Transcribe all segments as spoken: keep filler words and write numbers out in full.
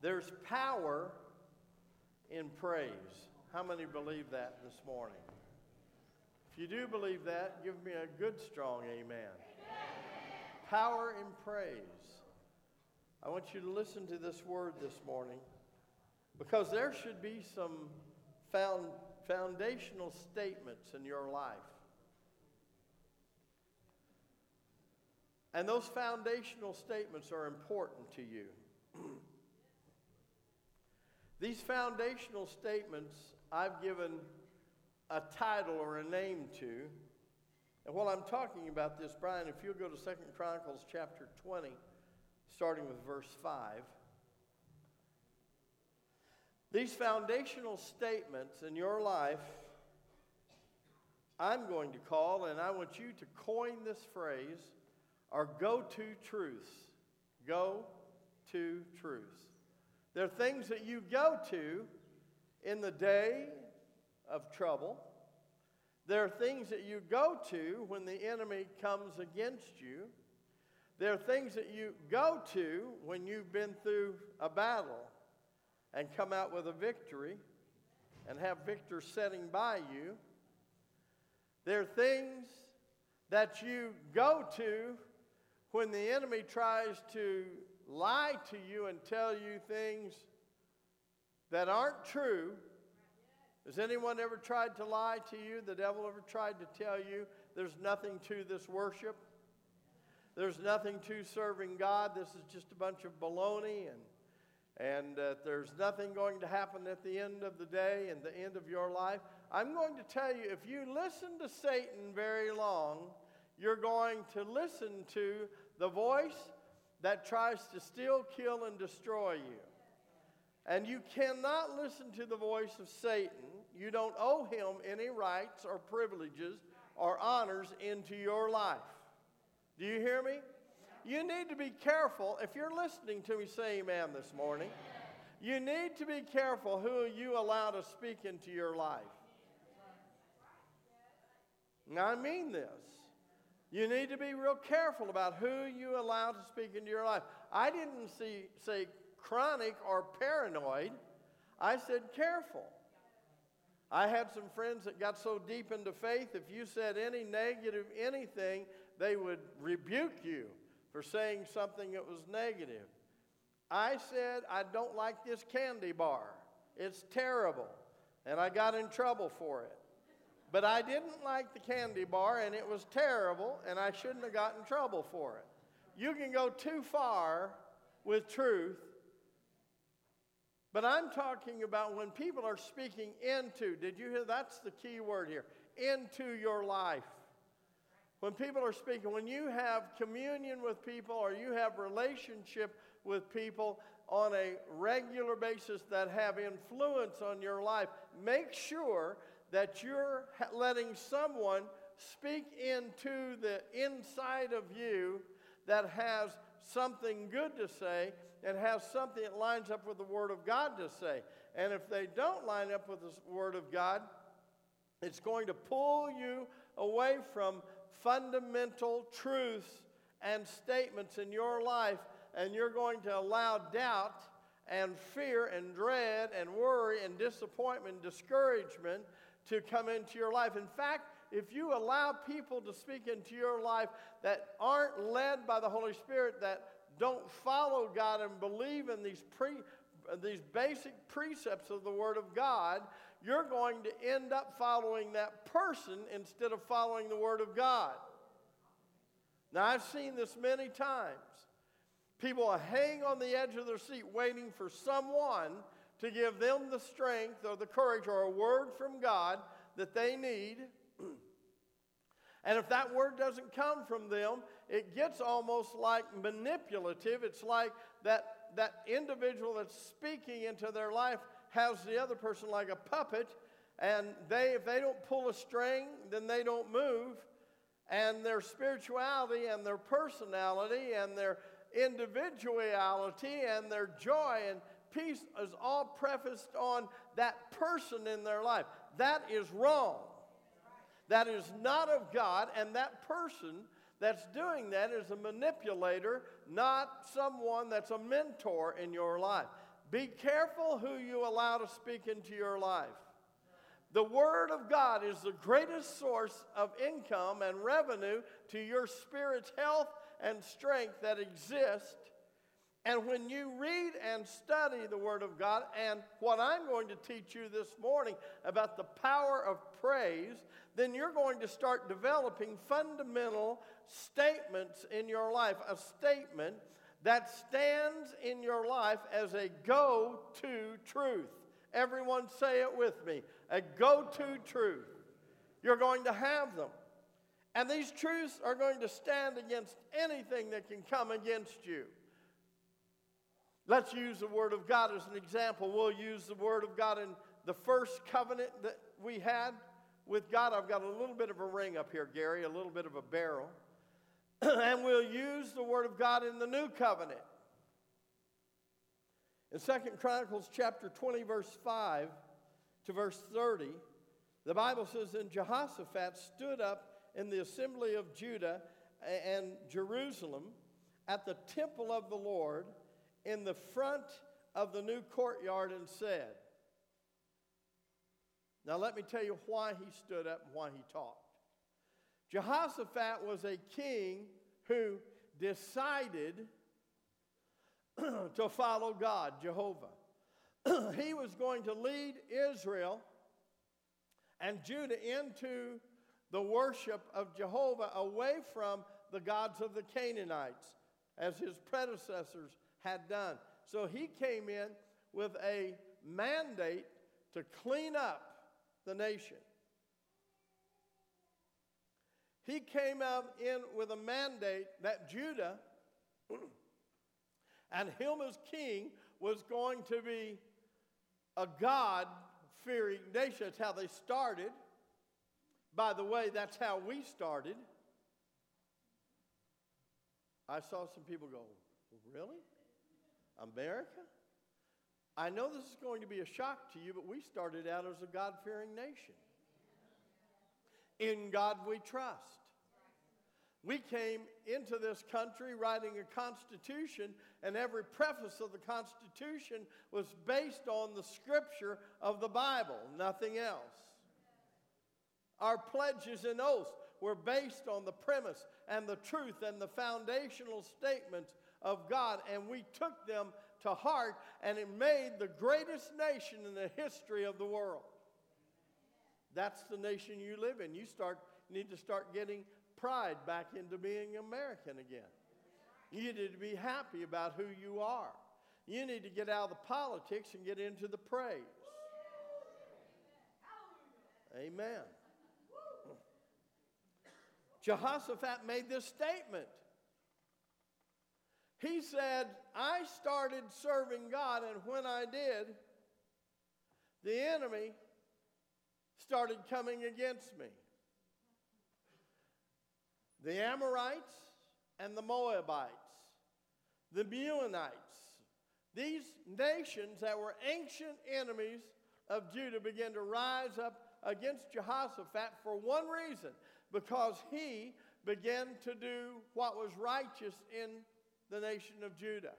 There's power in praise. How many believe that this morning? If you do believe that, give me a good, strong amen. Amen. Power in praise. I want you to listen to this word this morning, because there should be some found, foundational statements in your life. And those foundational statements are important to you. These foundational statements I've given a title or a name to. And while I'm talking about this, Brian, if you'll go to Second Chronicles chapter twenty, starting with verse five. These foundational statements in your life, I'm going to call, and I want you to coin this phrase, are go-to truths. Go-to truths. They're things that you go to in the day of trouble. There are things that you go to when the enemy comes against you. There are things that you go to when you've been through a battle and come out with a victory and have victors sitting by you. There are things that you go to when the enemy tries to lie to you and tell you things that aren't true. Has anyone ever tried to lie to you? The devil ever tried to tell you there's nothing to this worship? There's nothing to serving God. This is just a bunch of baloney, and, and uh, there's nothing going to happen at the end of the day and the end of your life. I'm going to tell you, if you listen to Satan very long, you're going to listen to the voice that tries to steal, kill, and destroy you. And you cannot listen to the voice of Satan. You don't owe him any rights or privileges or honors into your life. Do you hear me? You need to be careful. If you're listening to me, say amen this morning. You need to be careful who you allow to speak into your life. Now, I mean this. You need to be real careful about who you allow to speak into your life. I didn't see, say chronic or paranoid. I said careful. I had some friends that got so deep into faith, if you said any negative anything, they would rebuke you for saying something that was negative. I said, I don't like this candy bar. It's terrible. And I got in trouble for it. But I didn't like the candy bar, and it was terrible, and I shouldn't have gotten in trouble for it. You can go too far with truth. But I'm talking about when people are speaking into, did you hear? That's the key word here, into your life. When people are speaking, when you have communion with people or you have relationship with people on a regular basis that have influence on your life, make sure that you're letting someone speak into the inside of you that has something good to say and has something that lines up with the Word of God to say. And if they don't line up with the Word of God, it's going to pull you away from fundamental truths and statements in your life, and you're going to allow doubt and fear and dread and worry and disappointment and discouragement to come into your life. In fact, if you allow people to speak into your life that aren't led by the Holy Spirit, that don't follow God and believe in these pre, these basic precepts of the Word of God, you're going to end up following that person instead of following the Word of God. Now, I've seen this many times. People hang on the edge of their seat waiting for someone to give them the strength or the courage or a word from God that they need. And if that word doesn't come from them, it gets almost like manipulative. It's like that, that individual that's speaking into their life has the other person like a puppet, and they, if they don't pull a string, then they don't move. And their spirituality and their personality and their individuality and their joy and peace is all prefaced on that person in their life. That is wrong. That is not of God, and that person that's doing that is a manipulator, not someone that's a mentor in your life. Be careful who you allow to speak into your life. The Word of God is the greatest source of income and revenue to your spirit's health and strength that exist. And when you read and study the Word of God, and what I'm going to teach you this morning about the power of praise, then you're going to start developing fundamental statements in your life. A statement that stands in your life as a go-to truth. Everyone say it with me. A go-to truth. You're going to have them. And these truths are going to stand against anything that can come against you. Let's use the Word of God as an example. We'll use the Word of God in the first covenant that we had with God. I've got a little bit of a ring up here, Gary, a little bit of a barrel. And we'll use the Word of God in the new covenant. In Second Chronicles chapter twenty, verse five to verse thirty, the Bible says, "And Jehoshaphat stood up in the assembly of Judah and Jerusalem at the temple of the Lord in the front of the new courtyard and said," now let me tell you why he stood up and why he talked. Jehoshaphat was a king who decided to follow God, Jehovah. He was going to lead Israel and Judah into the worship of Jehovah away from the gods of the Canaanites, as his predecessors had done. So he came in with a mandate to clean up the nation. He came out in with a mandate that Judah and him as king was going to be a God-fearing nation. That's how they started. By the way, that's how we started. I saw some people go, "Really? America?" I know this is going to be a shock to you, but we started out as a God-fearing nation. In God we trust. We came into this country writing a constitution, and every preface of the Constitution was based on the scripture of the Bible, nothing else. Our pledges and oaths were based on the premise and the truth and the foundational statements of God, and we took them to heart, and it made the greatest nation in the history of the world. That's the nation you live in. You start need to start getting pride back into being American again. You need to be happy about who you are. You need to get out of the politics and get into the praise. Amen. Jehoshaphat made this statement. He said, "I started serving God, and when I did, the enemy started coming against me. The Amorites and the Moabites, the Meunites, these nations that were ancient enemies of Judah began to rise up against Jehoshaphat for one reason, because he began to do what was righteous in the nation of Judah.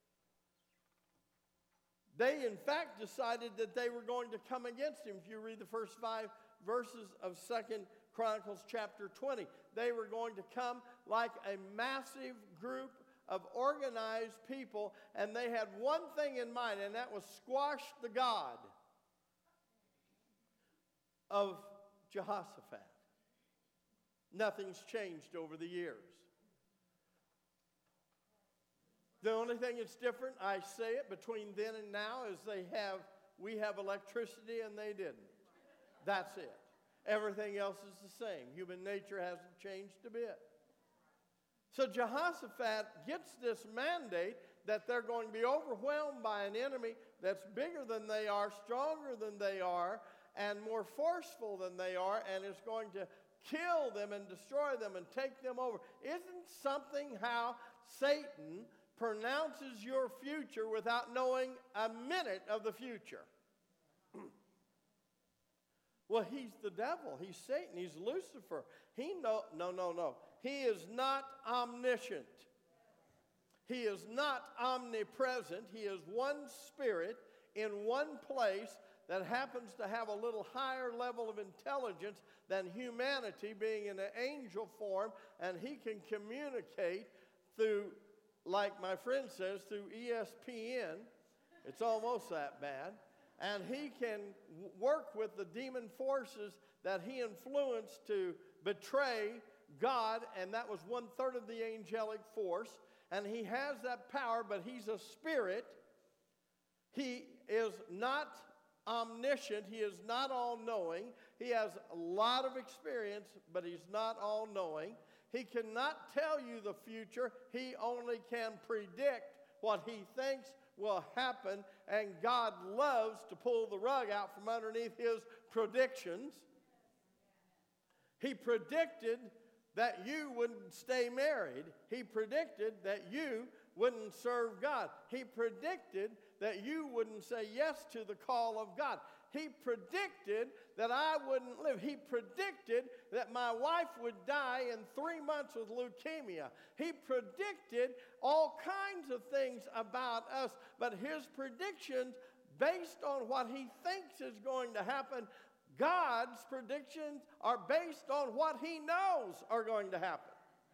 They, in fact, decided that they were going to come against him. If you read the first five verses of Second Chronicles chapter twenty, they were going to come like a massive group of organized people, and they had one thing in mind, and that was squash the God of Jehoshaphat. Nothing's changed over the years. The only thing that's different, I say it, between then and now is they have, we have electricity and they didn't. That's it. Everything else is the same. Human nature hasn't changed a bit. So Jehoshaphat gets this mandate that they're going to be overwhelmed by an enemy that's bigger than they are, stronger than they are, and more forceful than they are, and is going to kill them and destroy them and take them over. Isn't something how Satan pronounces your future without knowing a minute of the future? Well, he's the devil. He's Satan. He's Lucifer. He know, no, no, no. He is not omniscient. He is not omnipresent. He is one spirit in one place that happens to have a little higher level of intelligence than humanity, being in an angel form, and he can communicate through, like my friend says, through E S P N. It's almost that bad. And he can w- work with the demon forces that he influenced to betray God, and that was one third of the angelic force. And he has that power, but he's a spirit. He is not omniscient. He is not all-knowing. He has a lot of experience, but he's not all-knowing. He cannot tell you the future. He only can predict what he thinks will happen, and God loves to pull the rug out from underneath his predictions. He predicted that you wouldn't stay married. He predicted that you wouldn't serve God. He predicted that you wouldn't say yes to the call of God. He predicted that I wouldn't live. He predicted that my wife would die in three months with leukemia. He predicted all kinds of things about us, but his predictions, based on what he thinks is going to happen, God's predictions are based on what he knows are going to happen.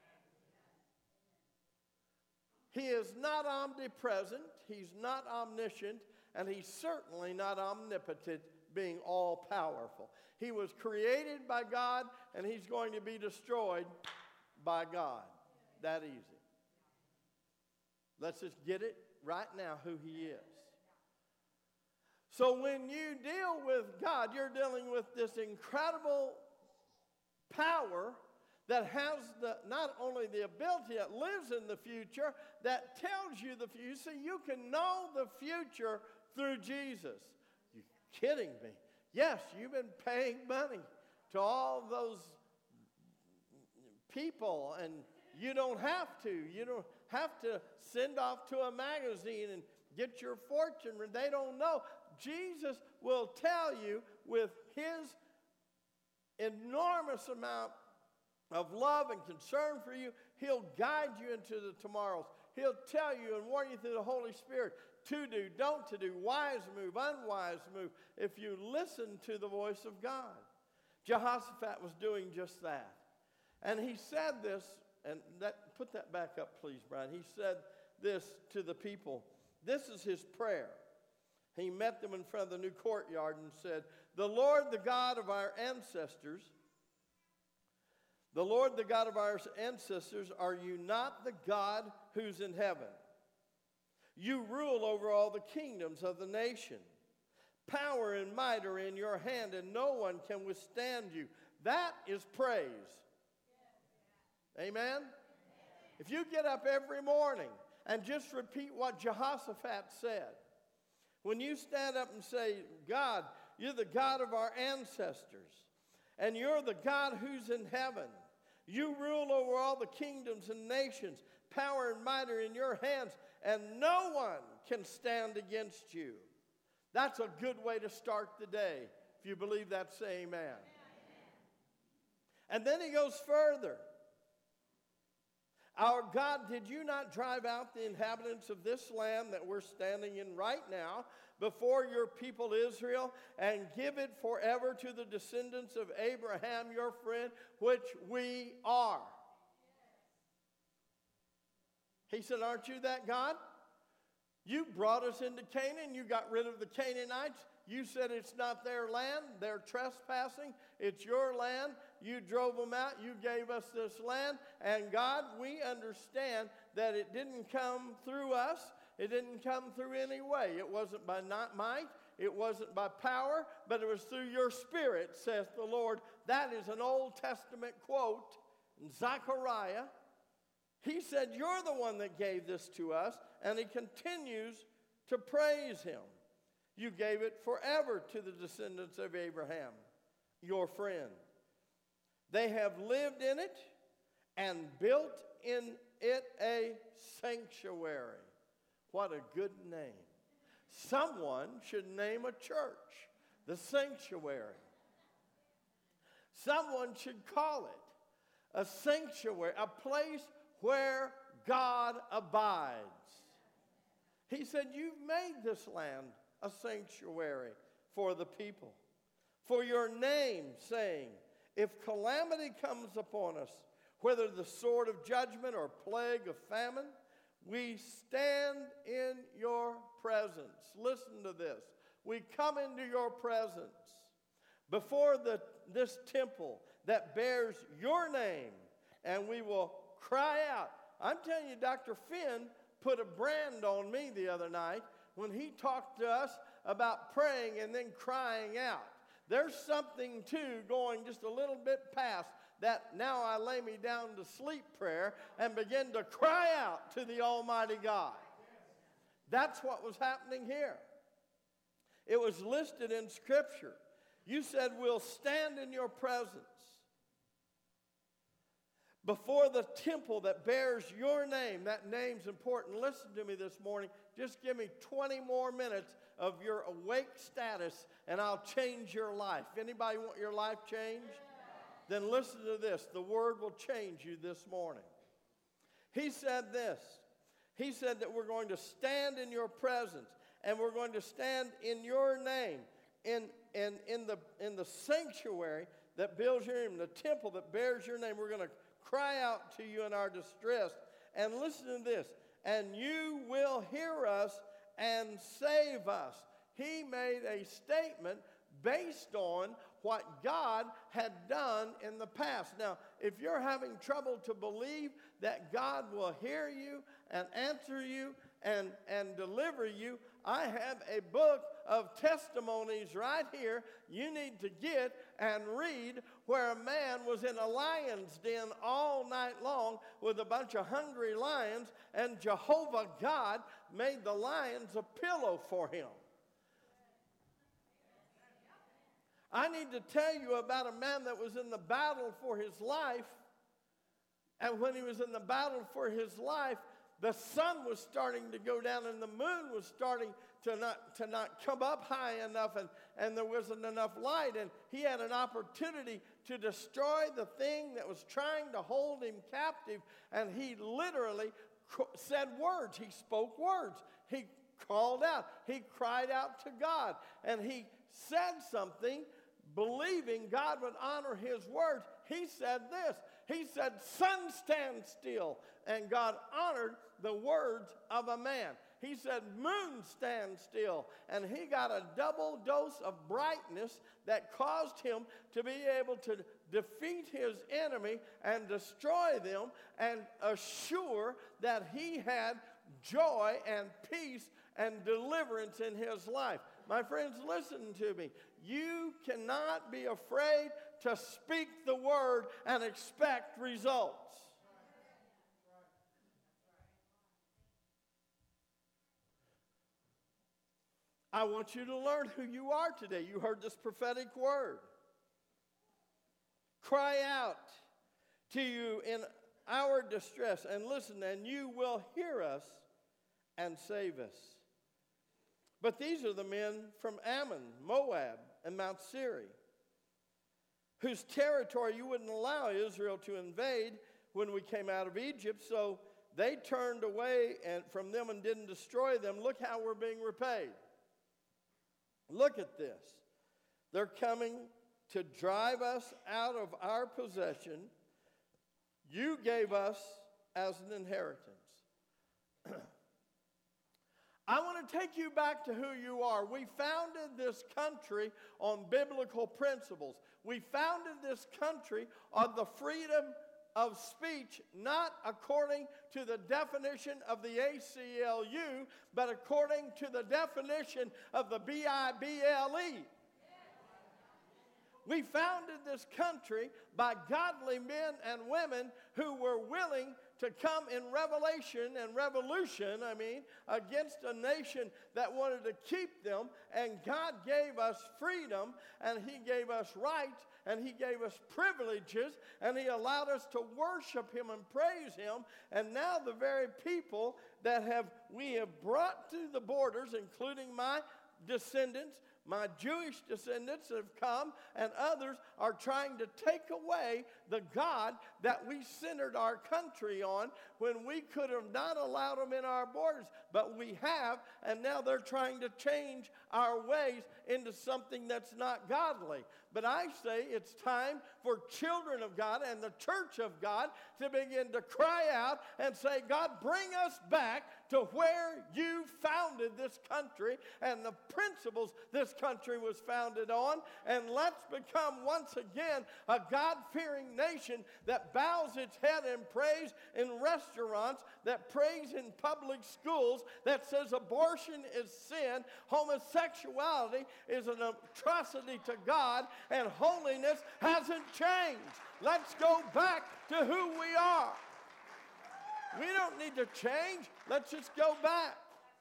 He is not omnipresent, he's not omniscient, and he's certainly not omnipotent, being all-powerful. He was created by God, and he's going to be destroyed by God. That easy. Let's just get it right now who he is. So when you deal with God, you're dealing with this incredible power that has the, not only the ability, that lives in the future, that tells you the future. See, you can know the future through Jesus. You're kidding me. Yes, you've been paying money to all those people, and you don't have to. You don't have to send off to a magazine and get your fortune. They don't know. Jesus will tell you with his enormous amount of love and concern for you, he'll guide you into the tomorrows. He'll tell you and warn you through the Holy Spirit to do, don't to do, wise move, unwise move, if you listen to the voice of God. Jehoshaphat was doing just that. And he said this, and that, put that back up, please, Brian. He said this to the people. This is his prayer. He met them in front of the new courtyard and said, "The Lord, the God of our ancestors, the Lord, the God of our ancestors, are you not the God who's in heaven? You rule over all the kingdoms of the nation. Power and might are in your hand, and no one can withstand you." That is praise. Amen? If you get up every morning and just repeat what Jehoshaphat said, when you stand up and say, "God, you're the God of our ancestors, and you're the God who's in heaven. You rule over all the kingdoms and nations. Power and might are in your hands, and no one can stand against you." That's a good way to start the day. If you believe that, say amen. Amen. And then he goes further. "Our God, did you not drive out the inhabitants of this land that we're standing in right now before your people Israel, and give it forever to the descendants of Abraham, your friend, which we are?" He said, "Aren't you that God? You brought us into Canaan. You got rid of the Canaanites. You said it's not their land. They're trespassing. It's your land. You drove them out. You gave us this land. And God, we understand that it didn't come through us. It didn't come through any way. It wasn't by not might. It wasn't by power, but it was through your Spirit, saith the Lord." That is an Old Testament quote in Zechariah. He said, "You're the one that gave this to us," and he continues to praise him. "You gave it forever to the descendants of Abraham, your friend. They have lived in it and built in it a sanctuary." What a good name. Someone should name a church the sanctuary. Someone should call it a sanctuary, a place where God abides. He said, you've made this land a sanctuary for the people, for your name, saying, if calamity comes upon us, whether the sword of judgment or plague of famine, we stand in your presence. Listen to this. We come into your presence before the, this temple that bears your name, and we will cry out. I'm telling you, Doctor Finn put a brand on me the other night when he talked to us about praying and then crying out. There's something, too, going just a little bit past that now I lay me down to sleep prayer and begin to cry out to the Almighty God. That's what was happening here. It was listed in Scripture. You said, we'll stand in your presence before the temple that bears your name. That name's important. Listen to me this morning. Just give me twenty more minutes of your awake status, and I'll change your life. Anybody want your life changed? Then listen to this. The Word will change you this morning. He said this. He said that we're going to stand in your presence, and we're going to stand in your name, in, in, in, the, in the sanctuary that builds your name, the temple that bears your name. We're going to cry out to you in our distress. And listen to this. And you will hear us and save us. He made a statement based on what God had done in the past. Now, if you're having trouble to believe that God will hear you and answer you and, and deliver you, I have a book of testimonies right here you need to get and read, where a man was in a lion's den all night long with a bunch of hungry lions, and Jehovah God made the lions a pillow for him. I need to tell you about a man that was in the battle for his life, and when he was in the battle for his life, the sun was starting to go down and the moon was starting to not, to not come up high enough, and, and there wasn't enough light, and he had an opportunity to destroy the thing that was trying to hold him captive, and he literally said words. He spoke words. He called out. He cried out to God, and he said something believing God would honor his words. He said this. He said, sun, stand still. And God honored the words of a man. He said, moon, stand still. And he got a double dose of brightness that caused him to be able to defeat his enemy and destroy them and assure that he had joy and peace and deliverance in his life. My friends, listen to me. You cannot be afraid to speak the word and expect results. I want you to learn who you are today. You heard this prophetic word. Cry out to you in our distress, and listen, and you will hear us and save us. But these are the men from Ammon, Moab, and Mount Seir, whose territory you wouldn't allow Israel to invade when we came out of Egypt, so they turned away and from them and didn't destroy them. Look how we're being repaid. Look at this. They're coming to drive us out of our possession. You gave us as an inheritance. I want to take you back to who you are. We founded this country on biblical principles. We founded this country on the freedom of speech, not according to the definition of the A C L U, but according to the definition of the B I B L E. We founded this country by godly men and women who were willing to come in revelation and revolution, I mean, against a nation that wanted to keep them. And God gave us freedom, and He gave us rights, and He gave us privileges, and He allowed us to worship Him and praise Him. And now the very people that have we have brought to the borders, including my descendants, My Jewish descendants have come, and others are trying to take away the God that we centered our country on when we could have not allowed them in our borders. But we have, and now they're trying to change our ways into something that's not godly. But I say it's time for children of God and the church of God to begin to cry out and say, God, bring us back to where you founded this country and the principles this country was founded on. And let's become once again a God-fearing nation that bows its head in praise in restaurants, that prays in public schools, that says abortion is sin, homosexuality is an atrocity to God, and holiness hasn't changed. Let's go back to who we are. We don't need to change. Let's just go back.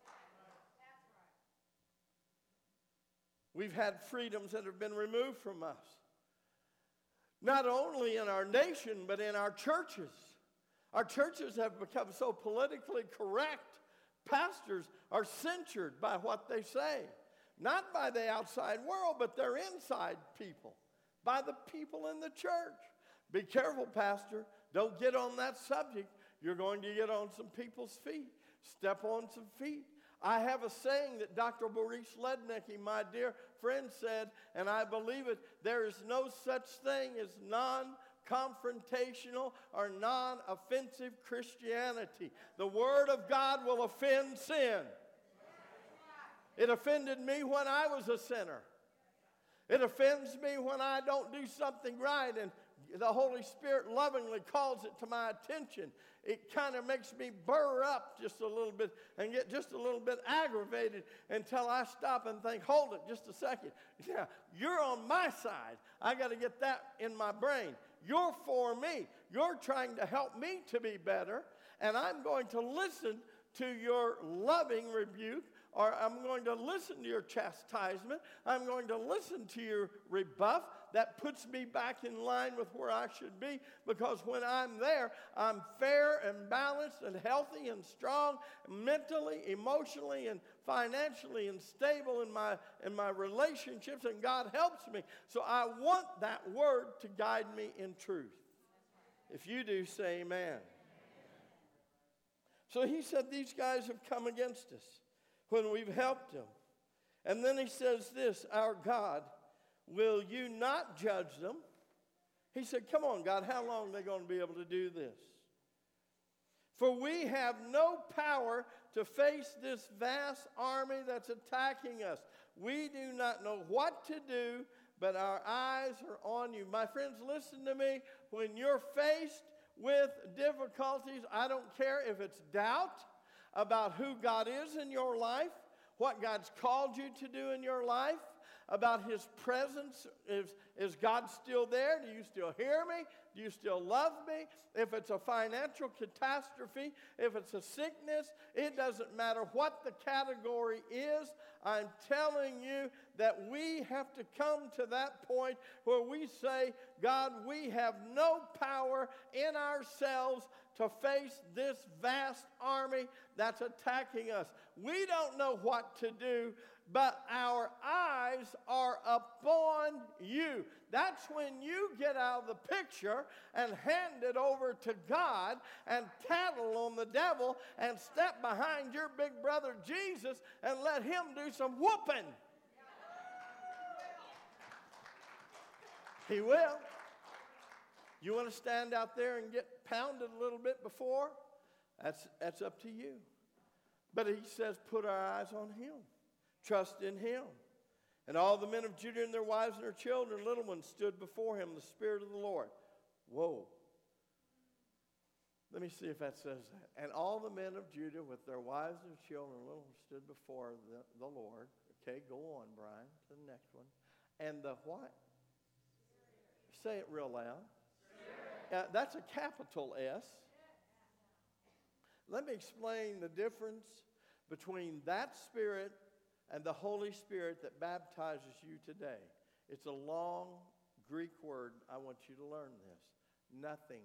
We've had freedoms that have been removed from us. Not only in our nation, but in our churches. Our churches have become so politically correct. Pastors are censured by what they say. Not by the outside world, but their inside people. By the people in the church. Be careful, Pastor. Don't get on that subject. You're going to get on some people's feet. Step on some feet. I have a saying that Doctor Boris Lednicki, my dear friend, said, and I believe it, there is no such thing as non-confrontational or non-offensive Christianity. The Word of God will offend sin. It offended me when I was a sinner. It offends me when I don't do something right and the Holy Spirit lovingly calls it to my attention. It kind of makes me burr up just a little bit and get just a little bit aggravated until I stop and think, hold it just a second. Yeah, you're on my side. I got to get that in my brain. You're for me. You're trying to help me to be better, and I'm going to listen to your loving rebuke, or I'm going to listen to your chastisement. I'm going to listen to your rebuff. That puts me back in line with where I should be, because when I'm there, I'm fair and balanced and healthy and strong mentally, emotionally, and financially, and stable in my, in my relationships, and God helps me. So I want that word to guide me in truth. If you do, say amen. So he said these guys have come against us when we've helped them. And then he says this, our God, will you not judge them? He said, come on, God, how long are they going to be able to do this? For we have no power to face this vast army that's attacking us. We do not know what to do, but our eyes are on you. My friends, listen to me. When you're faced with difficulties, I don't care if it's doubt about who God is in your life, what God's called you to do in your life, about his presence. Is, is God still there? Do you still hear me? Do you still love me? If it's a financial catastrophe, if it's a sickness, it doesn't matter what the category is. I'm telling you that we have to come to that point where we say, God, we have no power in ourselves to face this vast army that's attacking us. We don't know what to do, but our eyes are upon you. That's when you get out of the picture and hand it over to God and tattle on the devil and step behind your big brother Jesus and let him do some whooping. He will. You want to stand out there and get pounded a little bit before? That's, that's up to you. But he says, put our eyes on him. Trust in him. And all the men of Judah and their wives and their children, little ones, stood before him, the Spirit of the Lord. Whoa. Let me see if that says that. And all the men of Judah with their wives and children, little ones, stood before the, the Lord. Okay, go on, Brian, to the next one. And the what? Say it real loud. Uh, that's a capital S. Let me explain the difference between that Spirit and the Holy Spirit that baptizes you today. It's a long Greek word. I want you to learn this. Nothing.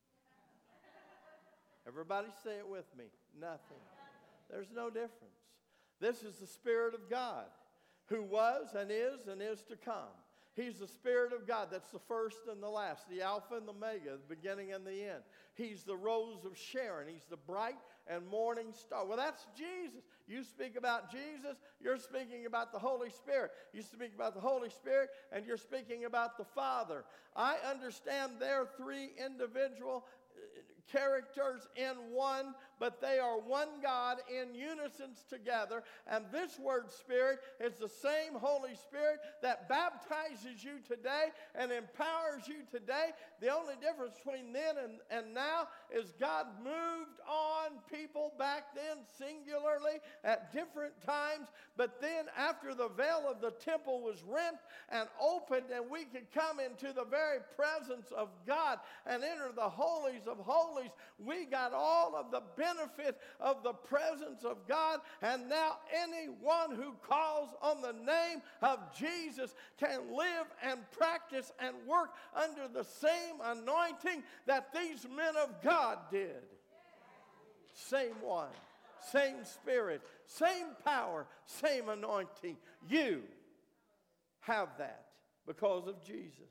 Everybody say it with me. Nothing. There's no difference. This is the Spirit of God. who was and is and is to come. He's the Spirit of God. That's the first and the last, the Alpha and the Omega, the beginning and the end. He's the Rose of Sharon. He's the bright and morning star. Well, that's Jesus. You speak about Jesus, you're speaking about the Holy Spirit. You speak about the Holy Spirit, and you're speaking about the Father. I understand they're three individual characters in one, but they are one God in unison together. And this word Spirit is the same Holy Spirit that baptizes you today and empowers you today. The only difference between then and, and now is God moved on people back then singularly at different times, but then after the veil of the temple was rent and opened and we could come into the very presence of God and enter the holies of holies, we got all of the benefit of the presence of God. And now anyone who calls on the name of Jesus can live and practice and work under the same anointing that these men of God did. Same one, same Spirit, same power, same anointing. You have that because of Jesus.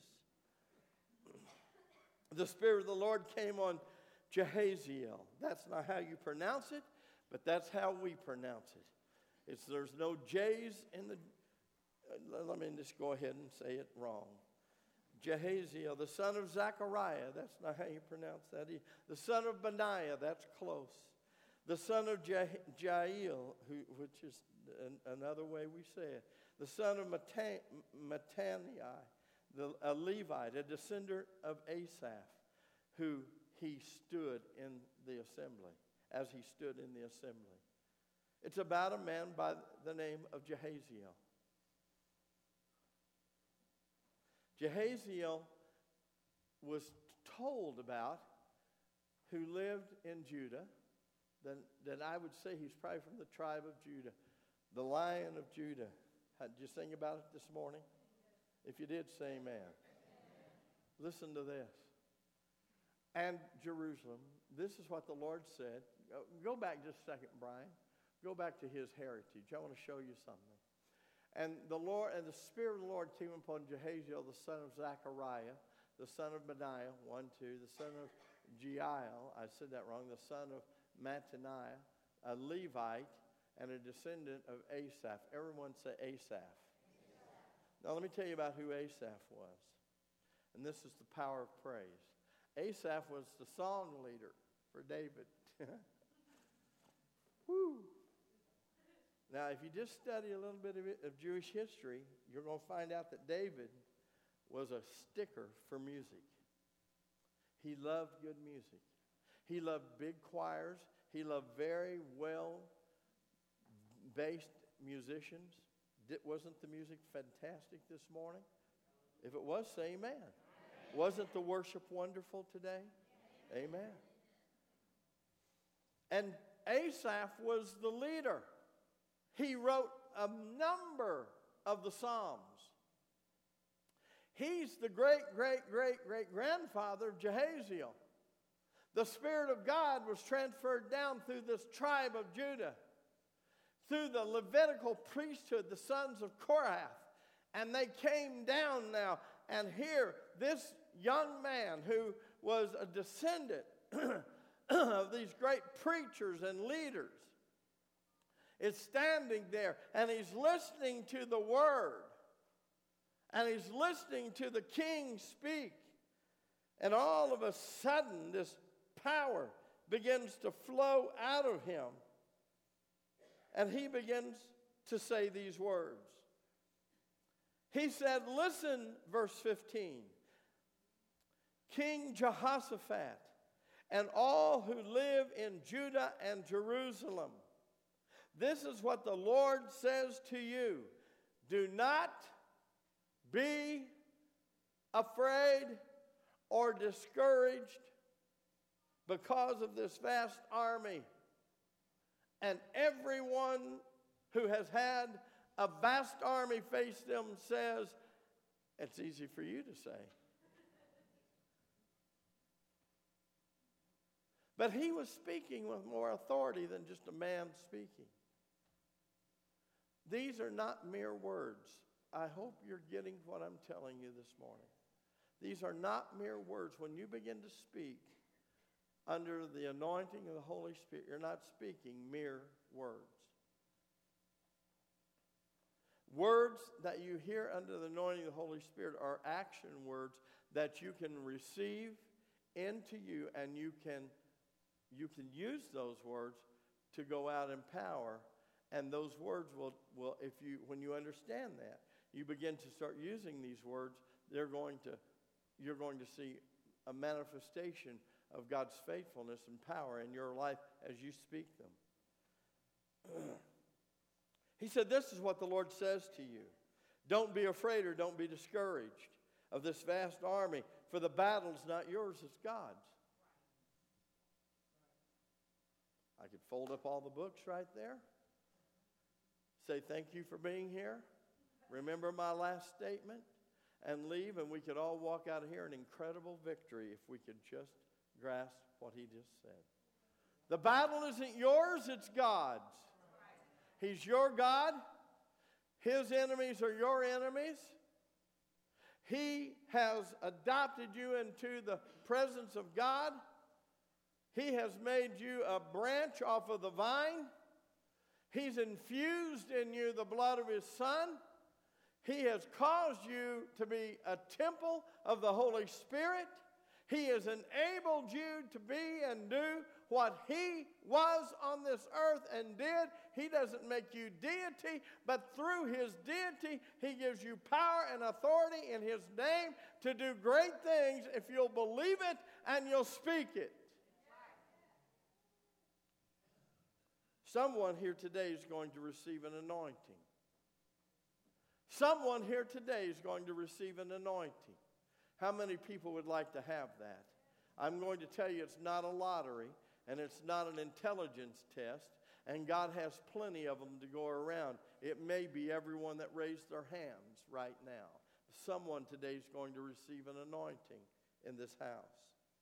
The Spirit of the Lord came on Jehaziel. That's not how you pronounce it, but that's how we pronounce it. It's there's no J's in the. Uh, let me just go ahead and say it wrong. Jehaziel, the son of Zechariah. That's not how you pronounce that. The son of Benaiah. That's close. The son of Je- Jael, who, which is an, another way we say it. The son of Matan- Mattaniah, the, a Levite, a descendant of Asaph, who he stood in the assembly, as he stood in the assembly. It's about a man by the name of Jehaziel. Jehaziel was told about, who lived in Judah, then, then I would say he's probably from the tribe of Judah, the Lion of Judah. Did you sing about it this morning? If you did, say amen. Amen. Listen to this. And Jerusalem, this is what the Lord said. Go back just a second, Brian. Go back to his heritage. I want to show you something. And the Lord and the Spirit of the Lord came upon Jehaziel, the son of Zechariah, the son of Benaiah, one, two, the son of Jael, I said that wrong, the son of Mattaniah, a Levite, and a descendant of Asaph. Everyone say Asaph. Asaph. Now let me tell you about who Asaph was. And this is the power of praise. Asaph was the song leader for David. Woo! Now, if you just study a little bit of, it, of Jewish history, you're going to find out that David was a sticker for music. He loved good music. He loved big choirs. He loved very well-based musicians. Did, wasn't the music fantastic this morning? If it was, say amen. Amen. Wasn't the worship wonderful today? Amen. Amen. And Asaph was the leader. He wrote a number of the Psalms. He's the great, great, great, great grandfather of Jehaziel. The Spirit of God was transferred down through this tribe of Judah, through the Levitical priesthood, the sons of Korath. And they came down now. And here, this young man who was a descendant of these great preachers and leaders is standing there, and he's listening to the word, and he's listening to the king speak, and all of a sudden this power begins to flow out of him, and he begins to say these words. He said, listen, verse fifteen, King Jehoshaphat and all who live in Judah and Jerusalem, this is what the Lord says to you. Do not be afraid or discouraged because of this vast army. And everyone who has had a vast army face them says, it's easy for you to say. But he was speaking with more authority than just a man speaking. These are not mere words. I hope you're getting what I'm telling you this morning. These are not mere words. When you begin to speak under the anointing of the Holy Spirit, you're not speaking mere words. Words that you hear under the anointing of the Holy Spirit are action words that you can receive into you, and you can, you can use those words to go out in power. And those words will, will, if you, when you understand that, you begin to start using these words, they're going to, you're going to see a manifestation of God's faithfulness and power in your life as you speak them. He said, this is what the Lord says to you. Don't be afraid or don't be discouraged of this vast army, for the battle's not yours, it's God's. I could fold up all the books right there. Say thank you for being here. Remember my last statement. And leave, and we could all walk out of here in incredible victory if we could just grasp what he just said. The battle isn't yours, it's God's. He's your God. His enemies are your enemies. He has adopted you into the presence of God. He has made you a branch off of the vine. He's infused in you the blood of his Son. He has caused you to be a temple of the Holy Spirit. He has enabled you to be and do what he was on this earth and did. He doesn't make you deity, but through his deity, he gives you power and authority in his name to do great things if you'll believe it and you'll speak it. Someone here today is going to receive an anointing. Someone here today is going to receive an anointing. How many people would like to have that? I'm going to tell you it's not a lottery, and it's not an intelligence test, and God has plenty of them to go around. It may be everyone that raised their hands right now. Someone today is going to receive an anointing in this house.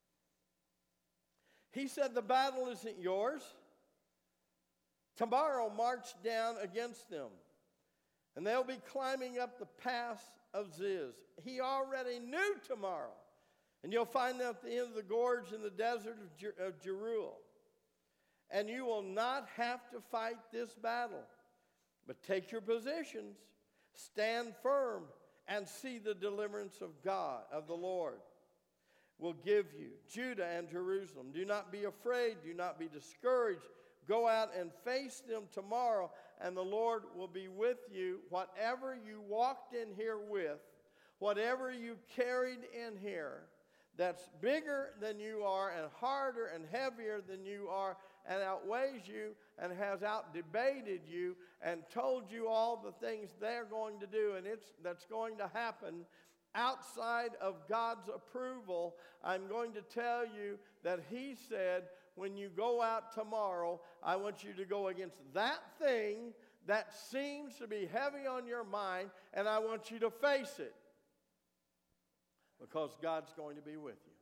He said the battle isn't yours. Tomorrow march down against them, and they'll be climbing up the pass of Ziz. He already knew tomorrow. And you'll find them at the end of the gorge in the desert of, Jer- of Jeruel. And you will not have to fight this battle, but take your positions, stand firm, and see the deliverance of God, of the Lord, will give you. Judah and Jerusalem, do not be afraid, do not be discouraged. Go out and face them tomorrow, and the Lord will be with you. Whatever you walked in here with, whatever you carried in here, that's bigger than you are and harder and heavier than you are and outweighs you and has out-debated you and told you all the things they're going to do and it's that's going to happen outside of God's approval. I'm going to tell you that he said, when you go out tomorrow, I want you to go against that thing that seems to be heavy on your mind, and I want you to face it. Because God's going to be with you.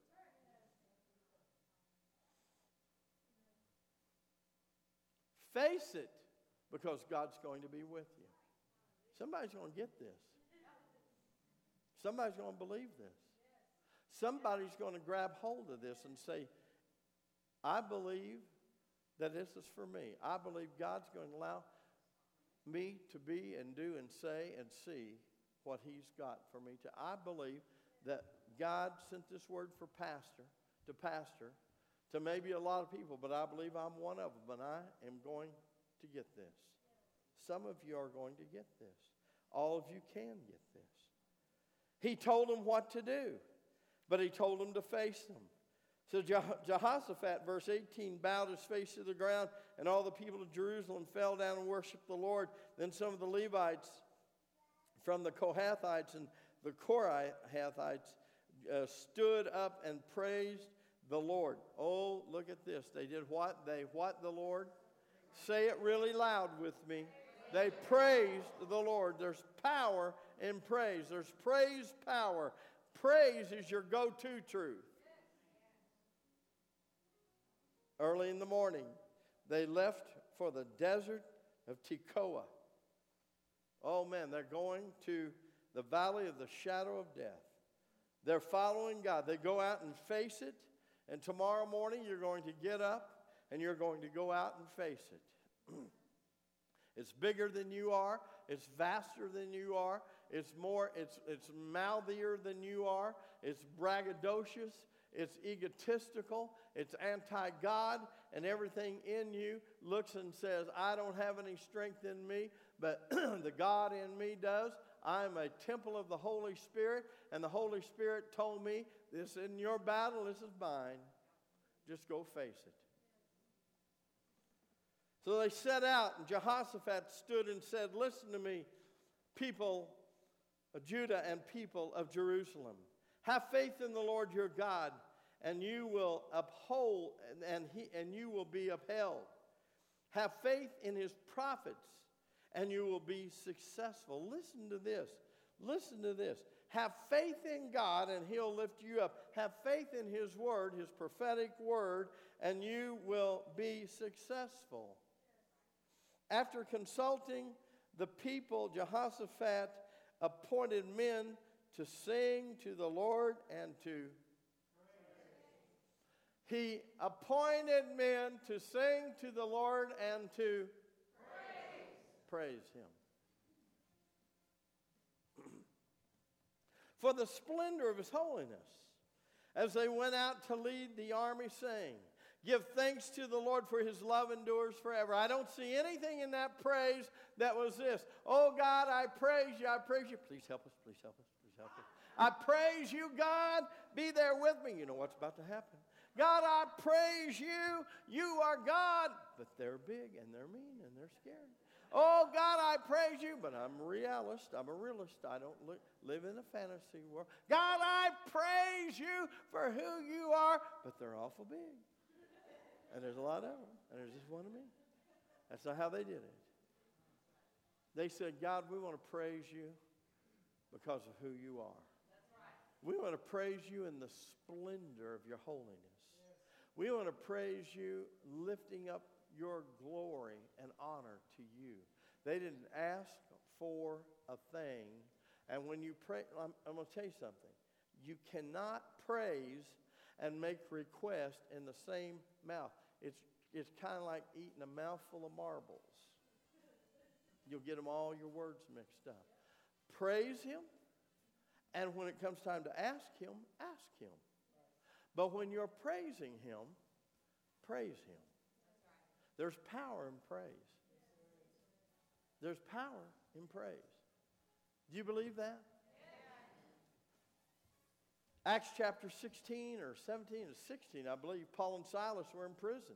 Face it, because God's going to be with you. Somebody's going to get this. Somebody's going to believe this. Somebody's going to grab hold of this and say, I believe that this is for me. I believe God's going to allow me to be and do and say and see what he's got for me to. I believe that God sent this word for pastor, to pastor, to maybe a lot of people, but I believe I'm one of them, and I am going to get this. Some of you are going to get this. All of you can get this. He told them what to do, but he told them to face them. So Jehoshaphat, verse eighteen, bowed his face to the ground, and all the people of Jerusalem fell down and worshiped the Lord. Then some of the Levites from the Kohathites and the Korahathites uh, stood up and praised the Lord. Oh, look at this. They did what? They what the Lord? Say it really loud with me. They praised the Lord. There's power in praise. There's praise power. Praise is your go-to truth. Early in the morning, they left for the desert of Tekoa. Oh, man, they're going to the valley of the shadow of death. They're following God. They go out and face it, and tomorrow morning you're going to get up and you're going to go out and face it. It's bigger than you are. It's vaster than you are. It's more, it's, it's mouthier than you are. It's braggadocious. It's egotistical. It's anti-God. And everything in you looks and says, I don't have any strength in me, but the God in me does. I'm a temple of the Holy Spirit, and the Holy Spirit told me, this isn't your battle, this is mine. Just go face it. So they set out, and Jehoshaphat stood and said, listen to me, people of Judah and people of Jerusalem. Have faith in the Lord your God, and you will uphold, and, and, he, and you will be upheld. Have faith in his prophets, and you will be successful. Listen to this. Listen to this. Have faith in God, and he'll lift you up. Have faith in his word, his prophetic word, and you will be successful. After consulting the people, Jehoshaphat appointed men to sing to the Lord and to... He appointed men to sing to the Lord and to praise, praise him. For the splendor of his holiness, as they went out to lead the army, saying, give thanks to the Lord, for his love endures forever. I don't see anything in that praise that was this. Oh, God, I praise you. I praise you. Please help us. Please help us. Please help us. I praise you, God. Be there with me. You know what's about to happen. God, I praise you. You are God. But they're big, and they're mean, and they're scary. Oh, God, I praise you, but I'm a realist. I'm a realist. I don't li- live in a fantasy world. God, I praise you for who you are, but they're awful big. And there's a lot of them, and there's just one of me. That's not how they did it. They said, God, we want to praise you because of who you are. We want to praise you in the splendor of your holiness. We want to praise you lifting up your glory and honor to you. They didn't ask for a thing. And when you pray, I'm, I'm going to tell you something. You cannot praise and make request in the same mouth. It's, it's kind of like eating a mouthful of marbles. You'll get them all your words mixed up. Praise him. And when it comes time to ask him, ask him. But when you're praising him, praise him. There's power in praise. There's power in praise. Do you believe that? Yeah. Acts chapter sixteen or seventeen or sixteen, I believe Paul and Silas were in prison.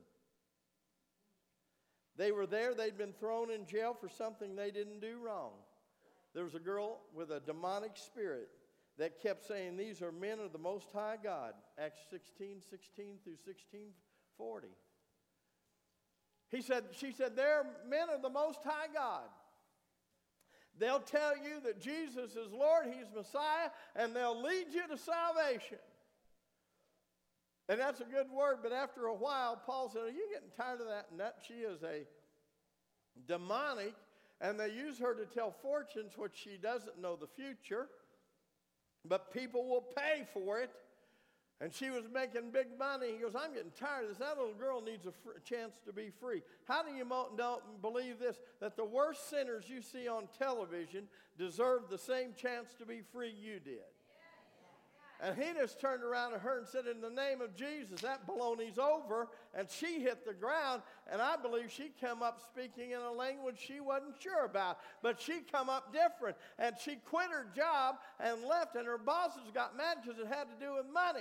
They were there. They'd been thrown in jail for something they didn't do wrong. There was a girl with a demonic spirit that kept saying, these are men of the Most High God. Acts sixteen, sixteen through sixteen forty. He said, she said, they're men of the Most High God. They'll tell you that Jesus is Lord, he's Messiah, and they'll lead you to salvation. And that's a good word, but after a while, Paul said, are you getting tired of that? And that she is a demonic, and they use her to tell fortunes, which she doesn't know the future, but people will pay for it. And she was making big money. He goes, I'm getting tired of this. That little girl needs a fr- chance to be free. How do you mo- don't believe this? That the worst sinners you see on television deserve the same chance to be free you did. And he just turned around to her and said, in the name of Jesus, that baloney's over. And she hit the ground, and I believe she come up speaking in a language she wasn't sure about. But she come up different, and she quit her job and left, and her bosses got mad because it had to do with money.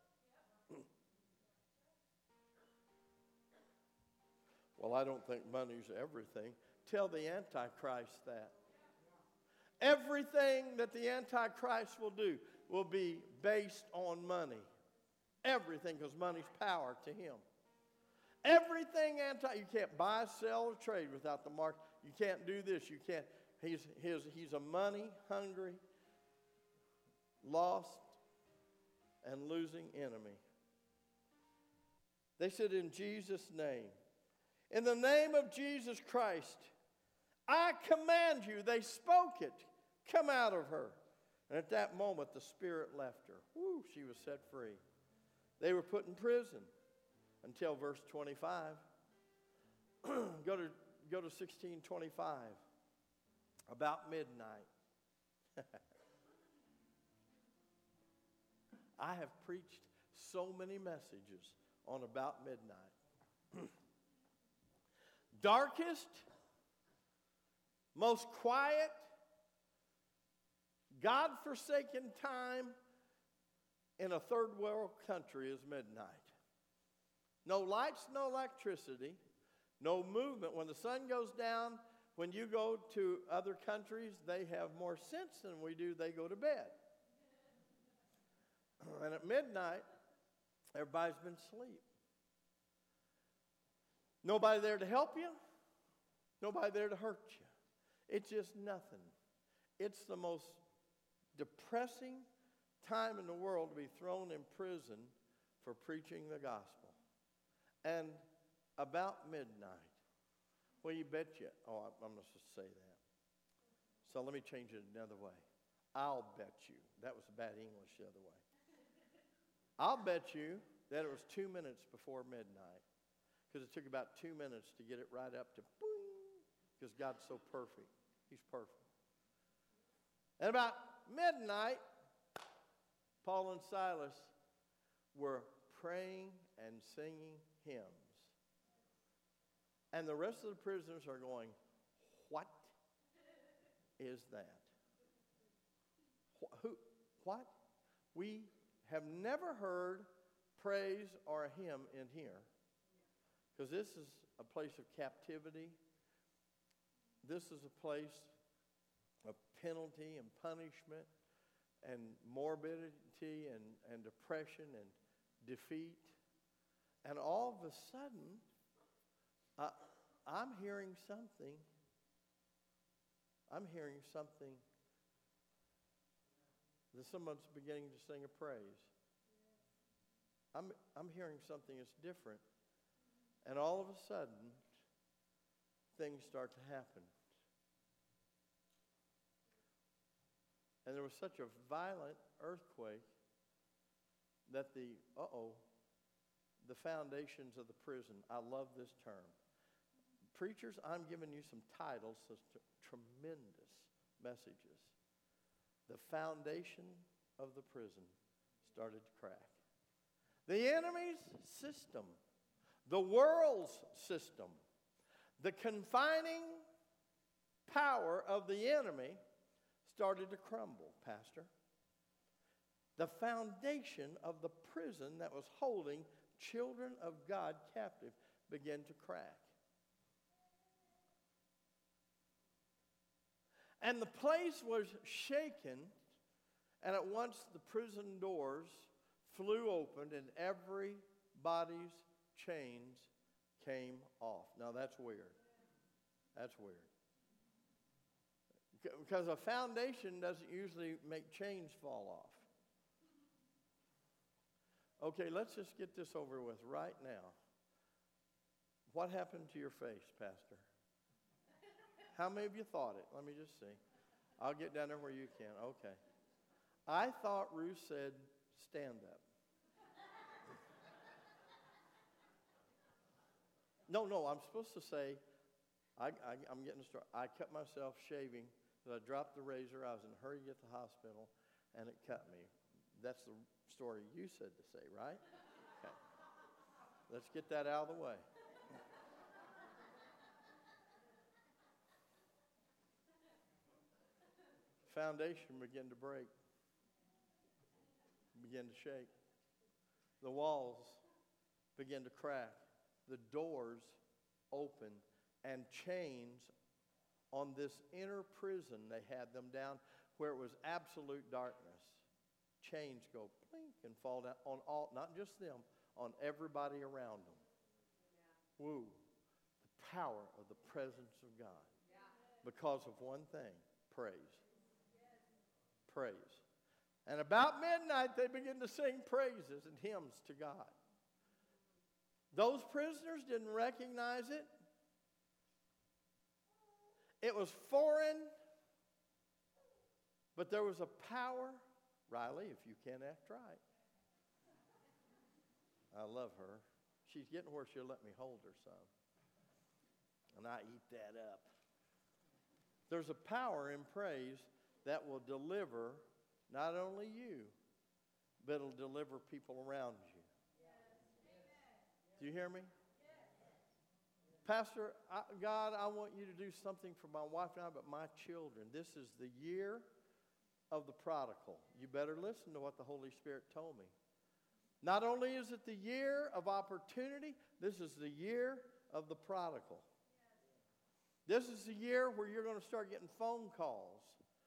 Well, I don't think money's everything. Tell the Antichrist that. Everything that the Antichrist will do will be based on money. Everything, because money's power to him. Everything anti, you can't buy, sell, or trade without the mark. You can't do this. You can't. He's, his, he's a money-hungry, lost, and losing enemy. They said, in Jesus' name. In the name of Jesus Christ, I command you. They spoke it. Come out of her. And at that moment, the spirit left her. Woo, she was set free. They were put in prison until verse twenty-five. go to go to sixteen twenty-five. About midnight. I have preached so many messages on about midnight. Darkest, most quiet, God-forsaken time in a third world country is midnight. No lights, no electricity, no movement. When the sun goes down, when you go to other countries, they have more sense than we do. They go to bed. And at midnight, everybody's been asleep. Nobody there to help you. Nobody there to hurt you. It's just nothing. It's the most depressing time in the world to be thrown in prison for preaching the gospel. And about midnight, well, you bet you. Oh, I'm not supposed to say that. So let me change it another way. I'll bet you. That was bad English the other way. I'll bet you that it was two minutes before midnight, because it took about two minutes to get it right up to boom, because God's so perfect. He's perfect. And about midnight, Paul and Silas were praying and singing hymns. And the rest of the prisoners are going, what is that? Wh- who? What? We have never heard praise or a hymn in here, because this is a place of captivity. This is a place of penalty and punishment and morbidity and, and depression and defeat. And all of a sudden, uh, I'm hearing something. I'm hearing something that someone's beginning to sing a praise. I'm, I'm hearing something that's different. And all of a sudden, things start to happen. And there was such a violent earthquake that the, uh-oh, the foundations of the prison, I love this term. Preachers, I'm giving you some titles, some t- tremendous messages. The foundation of the prison started to crack. The enemy's system, the world's system, the confining power of the enemy started to crumble, Pastor. The foundation of the prison that was holding children of God captive began to crack. And the place was shaken, and at once the prison doors flew open and everybody's chains came off. Now that's weird. That's weird. Because a foundation doesn't usually make chains fall off. Okay, let's just get this over with right now. What happened to your face, Pastor? How many of you thought it? Let me just see. I'll get down there where you can. Okay. I thought Ruth said, stand up. No, no, I'm supposed to say, I, I, I'm getting a start. I cut myself shaving. So I dropped the razor. I was in a hurry to get to the hospital, and it cut me. That's the story you said to say, right? Okay. Let's get that out of the way. Foundation began to break, began to shake. The walls began to crack. The doors opened, and chains on this inner prison, they had them down where it was absolute darkness. Chains go blink and fall down on all, not just them, on everybody around them. Yeah. Woo. The power of the presence of God. Yeah. Because of one thing, praise. Praise. And about midnight, they begin to sing praises and hymns to God. Those prisoners didn't recognize it. It was foreign, but there was a power. Riley, if you can act right. I love her. She's getting where she'll let me hold her some. And I eat that up. There's a power in praise that will deliver not only you, but it'll deliver people around you. Do you hear me? Pastor, I, God, I want you to do something for my wife and I, but my children. This is the year of the prodigal. You better listen to what the Holy Spirit told me. Not only is it the year of opportunity, this is the year of the prodigal. This is the year where you're going to start getting phone calls.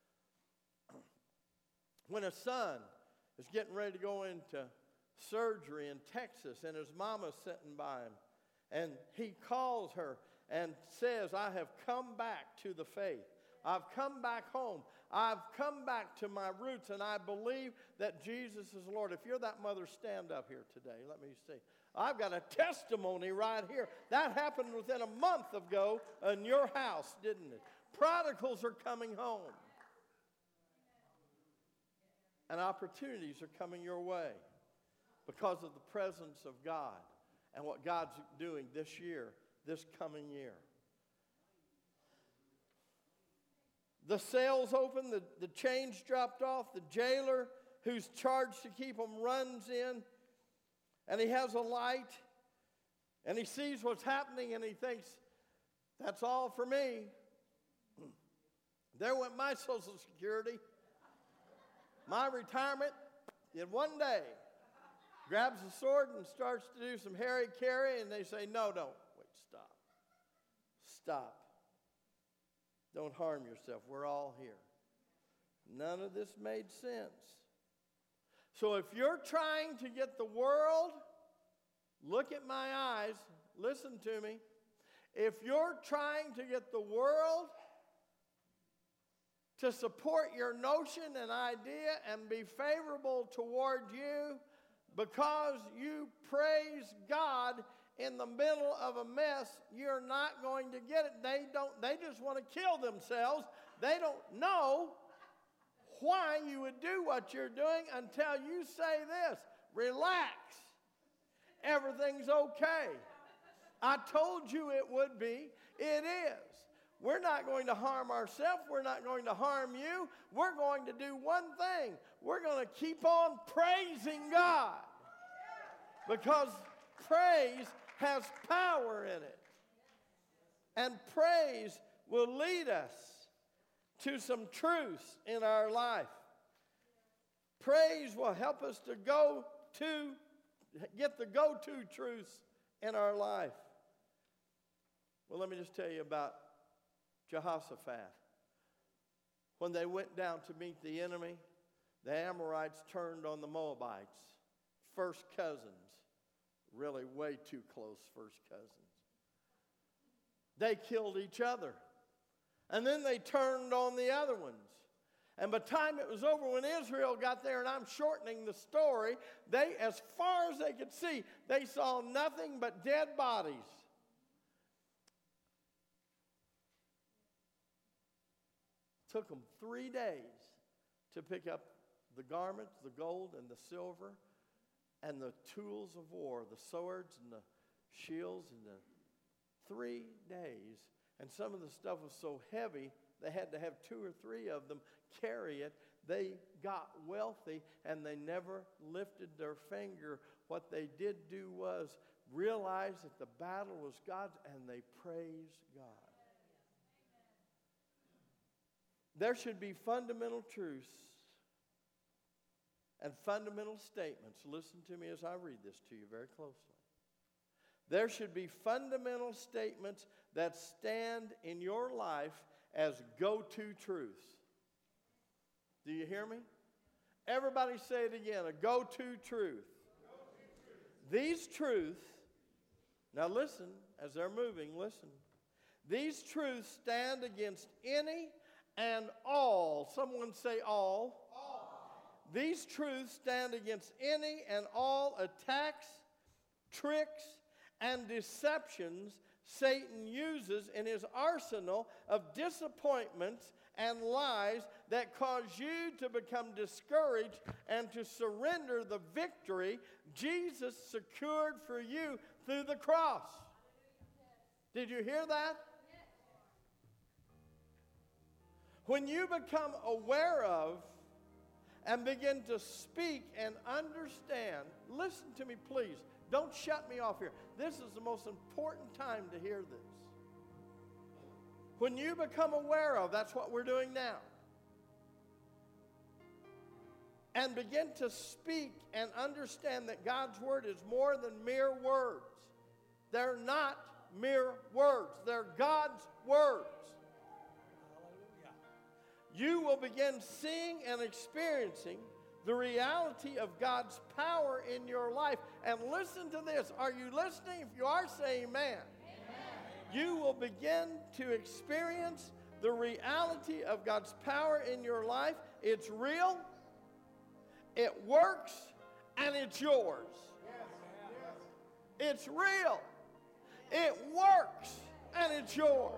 When a son is getting ready to go into surgery in Texas and his mama's sitting by him, and he calls her and says, I have come back to the faith. I've come back home. I've come back to my roots, and I believe that Jesus is Lord. If you're that mother, stand up here today. Let me see. I've got a testimony right here. That happened within a month ago in your house, didn't it? Prodigals are coming home. And opportunities are coming your way because of the presence of God and what God's doing this year, this coming year. The sales open, the, the chains dropped off, the jailer who's charged to keep them runs in, and he has a light, and he sees what's happening, and he thinks, that's all for me. There went my Social Security, my retirement in one day. Grabs a sword and starts to do some harry-carry, and they say, no, don't. Wait, stop. Stop. Don't harm yourself. We're all here. None of this made sense. So if you're trying to get the world, look at my eyes, listen to me. If you're trying to get the world to support your notion and idea and be favorable toward you because you praise God in the middle of a mess, you're not going to get it. They don't, they just want to kill themselves. They don't know why you would do what you're doing until you say this, relax. Everything's okay. I told you it would be. It is. We're not going to harm ourselves. We're not going to harm you. We're going to do one thing. We're going to keep on praising God because praise has power in it. And praise will lead us to some truths in our life. Praise will help us to go to, get the go-to truths in our life. Well, let me just tell you about Jehoshaphat. When they went down to meet the enemy, the Amorites turned on the Moabites, first cousins. Really way too close first cousins. They killed each other. And then they turned on the other ones. And by the time it was over, when Israel got there, and I'm shortening the story, they, as far as they could see, they saw nothing but dead bodies. It took them three days to pick up the garments, the gold and the silver, and the tools of war, the swords and the shields, and the three days. And some of the stuff was so heavy, they had to have two or three of them carry it. They got wealthy, and they never lifted their finger. What they did do was realize that the battle was God's, and they praised God. There should be fundamental truths and fundamental statements. Listen to me as I read this to you very closely. There should be fundamental statements that stand in your life as go-to truths. Do you hear me? Everybody say it again, a go-to truth. Go-to truth. These truths, now listen, as they're moving, listen. These truths stand against any and all, someone say all. These truths stand against any and all attacks, tricks, and deceptions Satan uses in his arsenal of disappointments and lies that cause you to become discouraged and to surrender the victory Jesus secured for you through the cross. Did you hear that? When you become aware of and begin to speak and understand, listen to me please. Don't shut me off here. This is the most important time to hear this. When you become aware of, that's what we're doing now, and begin to speak and understand that God's word is more than mere words. They're not mere words. They're God's words. You will begin seeing and experiencing the reality of God's power in your life. And listen to this. Are you listening? If you are, say amen. Amen. You will begin to experience the reality of God's power in your life. It's real, it works, and it's yours. It's real, it works, and it's yours.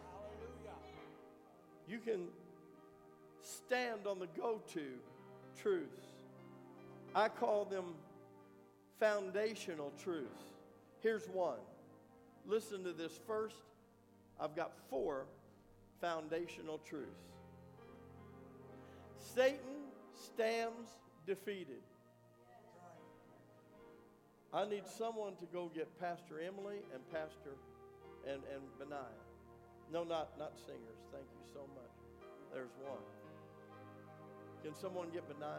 You can stand on the go-to truths. I call them foundational truths. Here's one. Listen to this first. I've got four foundational truths. Satan stands defeated. I need someone to go get Pastor Emily and Pastor and, and Benaiah. No, not, not singers. Thank you so much. There's one. Can someone get Benaiah?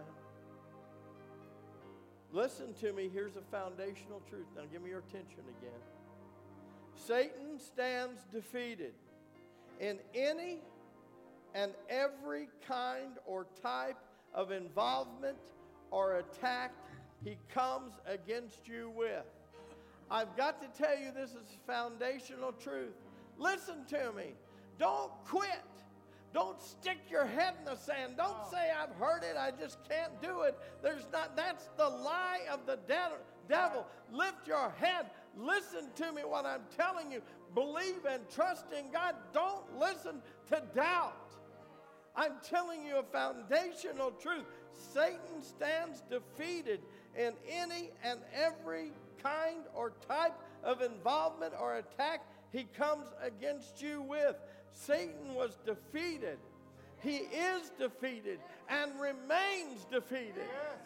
Listen to me. Here's a foundational truth. Now give me your attention again. Satan stands defeated in any and every kind or type of involvement or attack he comes against you with. I've got to tell you, this is foundational truth. Listen to me. Don't quit. Don't stick your head in the sand. Don't say, I've heard it, I just can't do it. There's not, that's the lie of the de- devil. Lift your head. Listen to me what I'm telling you. Believe and trust in God. Don't listen to doubt. I'm telling you a foundational truth. Satan stands defeated in any and every kind or type of involvement or attack he comes against you with. Satan was defeated. He is defeated and remains defeated.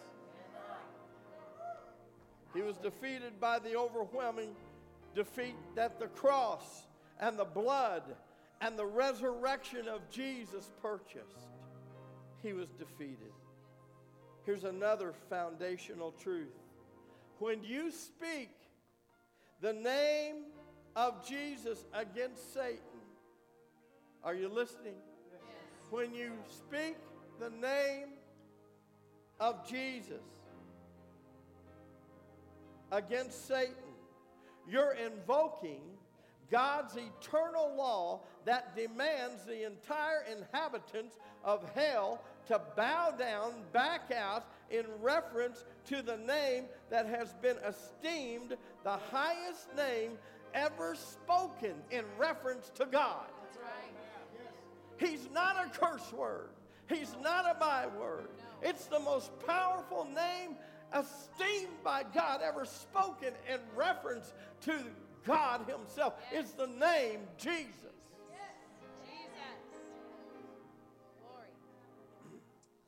He was defeated by the overwhelming defeat that the cross and the blood and the resurrection of Jesus purchased. He was defeated. Here's another foundational truth. When you speak the name of Jesus against Satan, are you listening? Yes. When you speak the name of Jesus against Satan, you're invoking God's eternal law that demands the entire inhabitants of hell to bow down, back out in reference to the name that has been esteemed the highest name ever spoken in reference to God. That's right. He's not a curse word. He's not a byword. No. It's the most powerful name esteemed by God ever spoken in reference to God himself. Yes. It's the name Jesus.